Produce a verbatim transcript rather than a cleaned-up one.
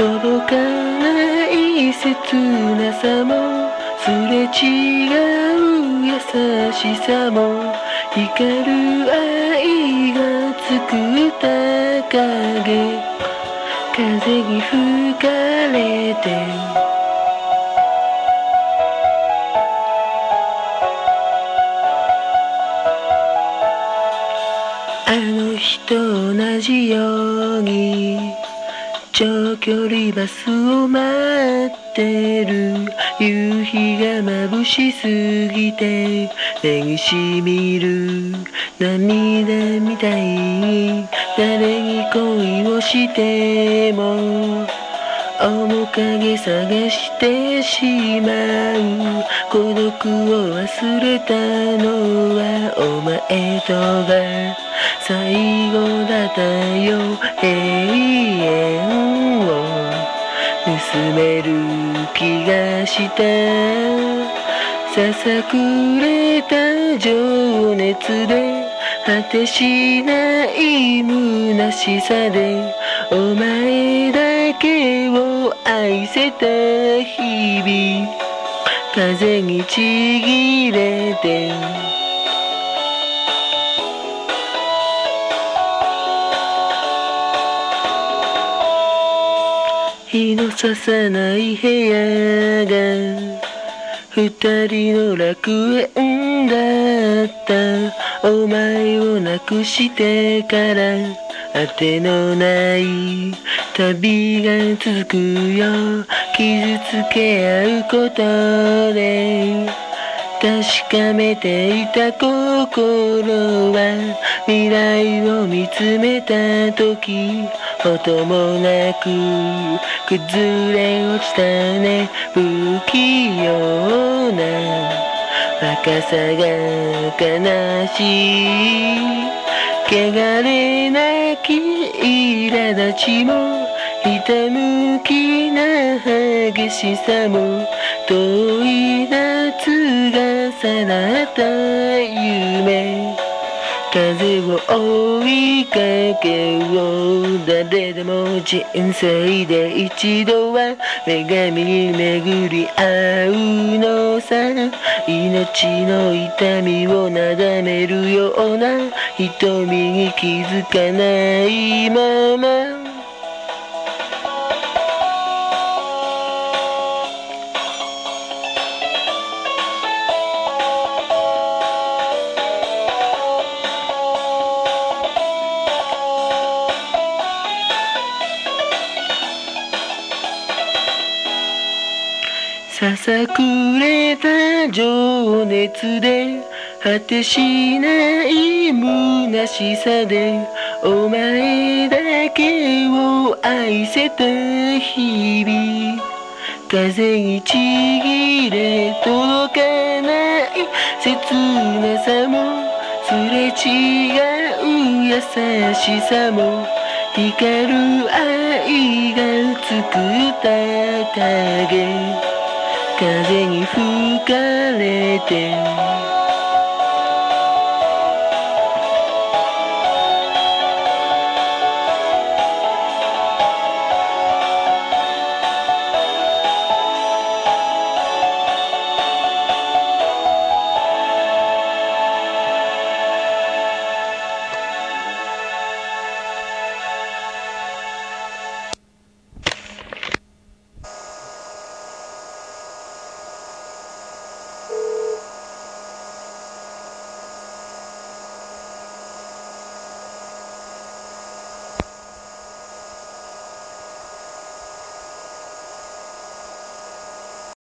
届かない切なさもすれ違う優しさも光る愛が作った影風に吹かれてあの日と同じように長距離バスを待ってる夕日が眩しすぎて目にしみる涙みたいに誰に恋をしても面影探してしまう孤独を忘れたのはお前とが最後だったよ永遠を盗める気がしたささくれた情熱で果てしない虚しさでお前だけを愛せた日々風にちぎれて日の差さない部屋が二人の楽園だったお前を亡くしてから当てのない旅が続くよ傷つけ合うことで確かめていた心は未来を見つめた時音もなく崩れ落ちたね不器用な若さが悲しい汚れなき苛立ちもひたむきな激しさも遠い夏がさらった夢風を追いかけよう誰でも人生で一度は女神に巡り合うのさ命の痛みをなだめるような瞳に気づかないままささくれた情熱で果てしない虚しさでお前だけを愛せた日々風にちぎれ届かない切なさもすれ違う優しさも光る愛が作った影風に吹かれて